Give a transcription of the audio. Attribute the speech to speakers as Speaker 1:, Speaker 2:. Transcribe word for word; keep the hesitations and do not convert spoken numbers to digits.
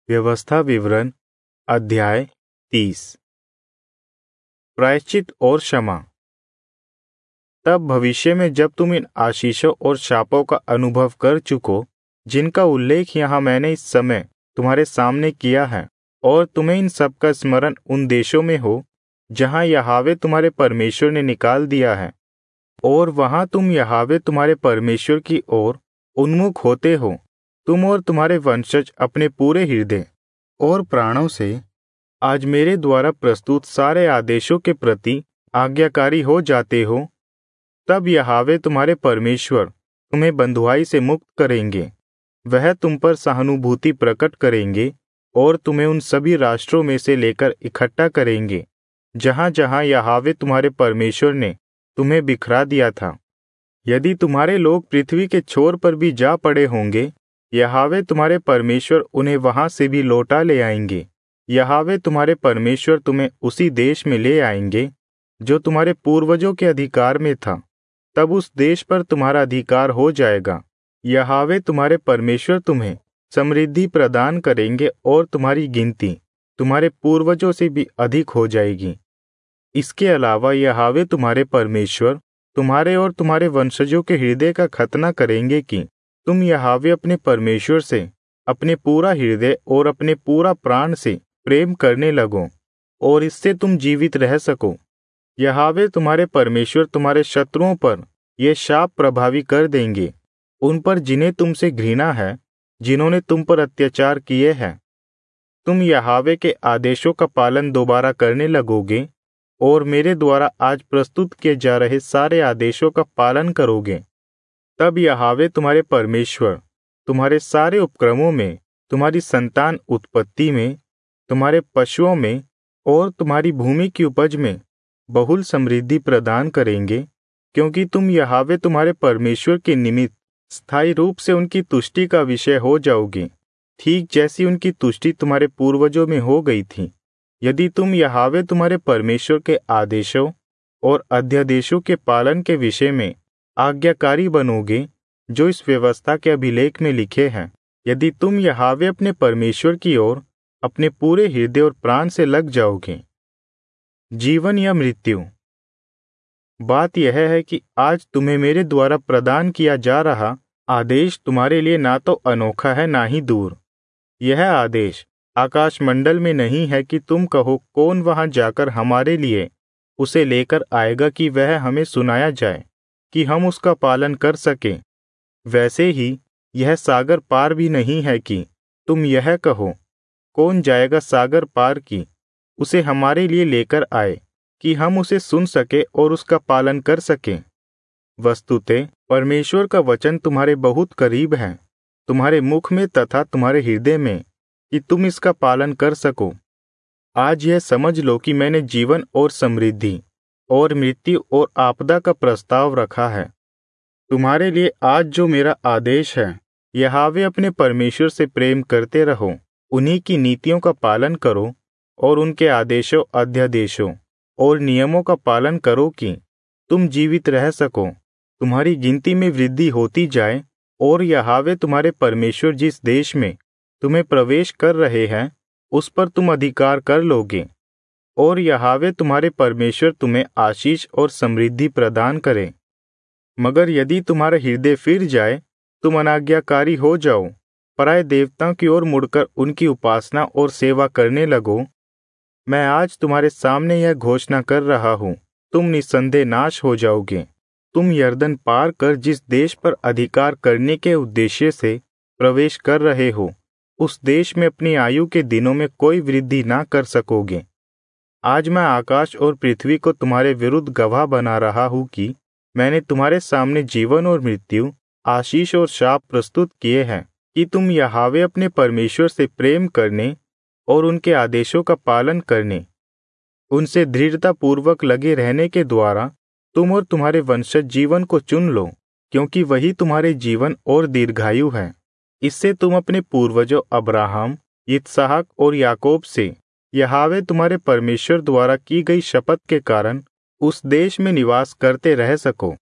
Speaker 1: व्यवस्था विवरण अध्याय तीस। प्रायश्चित और क्षमा। तब भविष्य में जब तुम इन आशीषों और शापों का अनुभव कर चुको, जिनका उल्लेख यहाँ मैंने इस समय तुम्हारे सामने किया है, और तुम्हें इन सब का स्मरण उन देशों में हो जहाँ यहोवा तुम्हारे परमेश्वर ने निकाल दिया है, और वहाँ तुम यहोवा तुम्हारे परमेश्वर की ओर उन्मुख होते हो, तुम और तुम्हारे वंशज अपने पूरे हृदय और प्राणों से आज मेरे द्वारा प्रस्तुत सारे आदेशों के प्रति आज्ञाकारी हो जाते हो, तब यहोवा तुम्हारे परमेश्वर तुम्हें बंधुआई से मुक्त करेंगे। वह तुम पर सहानुभूति प्रकट करेंगे और तुम्हें उन सभी राष्ट्रों में से लेकर इकट्ठा करेंगे जहाँ जहाँ यहोवा तुम्हारे परमेश्वर ने तुम्हें बिखरा दिया था। यदि तुम्हारे लोग पृथ्वी के छोर पर भी जा पड़े होंगे, यहोवा तुम्हारे परमेश्वर उन्हें वहां से भी लौटा ले आएंगे। यहोवा तुम्हारे परमेश्वर तुम्हें उसी देश में ले आएंगे जो तुम्हारे पूर्वजों के अधिकार में था, तब उस देश पर तुम्हारा अधिकार हो जाएगा। यहोवा तुम्हारे परमेश्वर तुम्हें समृद्धि प्रदान करेंगे और तुम्हारी गिनती तुम्हारे पूर्वजों से भी अधिक हो जाएगी। इसके अलावा यहोवा तुम्हारे परमेश्वर तुम्हारे और तुम्हारे वंशजों के हृदय का खतना करेंगे कि तुम यहोवा अपने परमेश्वर से अपने पूरा हृदय और अपने पूरा प्राण से प्रेम करने लगो, और इससे तुम जीवित रह सको। यहोवा तुम्हारे परमेश्वर तुम्हारे शत्रुओं पर ये शाप प्रभावी कर देंगे, उन पर जिन्हें तुमसे घृणा है, जिन्होंने तुम पर अत्याचार किए हैं। तुम यहोवा के आदेशों का पालन दोबारा करने लगोगे और मेरे द्वारा आज प्रस्तुत किए जा रहे सारे आदेशों का पालन करोगे। तब यहोवा तुम्हारे परमेश्वर तुम्हारे सारे उपक्रमों में, तुम्हारी संतान उत्पत्ति में, तुम्हारे पशुओं में और तुम्हारी भूमि की उपज में बहुल समृद्धि प्रदान करेंगे, क्योंकि तुम यहोवा तुम्हारे परमेश्वर के निमित्त स्थायी रूप से उनकी तुष्टि का विषय हो जाओगे, ठीक जैसी उनकी तुष्टि तुम्हारे पूर्वजों में हो गई थी। यदि तुम यहोवा तुम्हारे परमेश्वर के आदेशों और अध्यादेशों के पालन के विषय में आज्ञाकारी बनोगे जो इस व्यवस्था के अभिलेख में लिखे हैं, यदि तुम यहोवा अपने परमेश्वर की ओर अपने पूरे हृदय और प्राण से लग जाओगे। जीवन या मृत्यु। बात यह है कि आज तुम्हें मेरे द्वारा प्रदान किया जा रहा आदेश तुम्हारे लिए ना तो अनोखा है ना ही दूर। यह आदेश आकाश मंडल में नहीं है कि तुम कहो कौन वहां जाकर हमारे लिए उसे लेकर आएगा कि वह हमें सुनाया जाए कि हम उसका पालन कर सकें। वैसे ही यह सागर पार भी नहीं है कि तुम यह कहो कौन जाएगा सागर पार की उसे हमारे लिए लेकर आए कि हम उसे सुन सके और उसका पालन कर सकें। वस्तुतः परमेश्वर का वचन तुम्हारे बहुत करीब है, तुम्हारे मुख में तथा तुम्हारे हृदय में, कि तुम इसका पालन कर सको। आज यह समझ लो कि मैंने जीवन और समृद्धि और मृत्यु और आपदा का प्रस्ताव रखा है। तुम्हारे लिए आज जो मेरा आदेश है, यहोवा अपने परमेश्वर से प्रेम करते रहो, उन्हीं की नीतियों का पालन करो और उनके आदेशों, अध्यादेशों और नियमों का पालन करो कि तुम जीवित रह सको, तुम्हारी गिनती में वृद्धि होती जाए, और यहोवा तुम्हारे परमेश्वर जिस देश में तुम्हें प्रवेश कर रहे हैं उस पर तुम अधिकार कर लोगे, और यहोवा तुम्हारे परमेश्वर तुम्हें आशीष और समृद्धि प्रदान करे। मगर यदि तुम्हारा हृदय फिर जाए, तुम अनाज्ञाकारी हो जाओ, पराये देवताओं की ओर मुड़कर उनकी उपासना और सेवा करने लगो, मैं आज तुम्हारे सामने यह घोषणा कर रहा हूँ, तुम निस्संदेह नाश हो जाओगे। तुम यरदन पार कर जिस देश पर अधिकार करने के उद्देश्य से प्रवेश कर रहे हो, उस देश में अपनी आयु के दिनों में कोई वृद्धि ना कर सकोगे। आज मैं आकाश और पृथ्वी को तुम्हारे विरुद्ध गवाह बना रहा हूँ कि मैंने तुम्हारे सामने जीवन और मृत्यु, आशीष और शाप प्रस्तुत किए हैं, कि तुम यहोवा अपने परमेश्वर से प्रेम करने और उनके आदेशों का पालन करने, उनसे दृढ़तापूर्वक लगे रहने के द्वारा तुम और तुम्हारे वंशज जीवन को चुन लो, क्योंकि वही तुम्हारे जीवन और दीर्घायु है। इससे तुम अपने पूर्वजों अब्राहम, इसहाक और याकूब से यहोवा तुम्हारे परमेश्वर द्वारा की गई शपथ के कारण उस देश में निवास करते रह सको।